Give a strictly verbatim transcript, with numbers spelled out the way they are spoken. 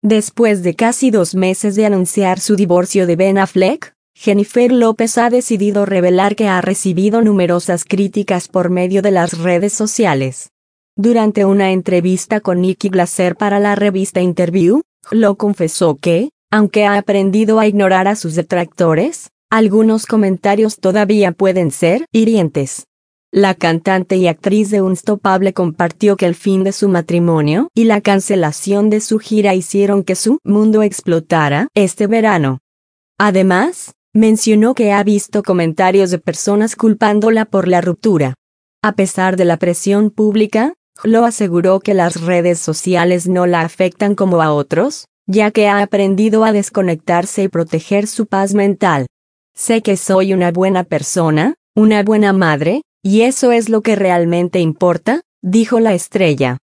Después de casi dos meses de anunciar su divorcio de Ben Affleck, Jennifer López ha decidido revelar que ha recibido numerosas críticas por medio de las redes sociales. Durante una entrevista con Nikki Glaser para la revista Interview, Lo confesó que, aunque ha aprendido a ignorar a sus detractores, algunos comentarios todavía pueden ser hirientes. La cantante y actriz de Unstoppable compartió que el fin de su matrimonio y la cancelación de su gira hicieron que su mundo explotara este verano. Además, mencionó que ha visto comentarios de personas culpándola por la ruptura. A pesar de la presión pública, Lo aseguró que las redes sociales no la afectan como a otros, ya que ha aprendido a desconectarse y proteger su paz mental. Sé que soy una buena persona, una buena madre, y eso es lo que realmente importa, dijo la estrella.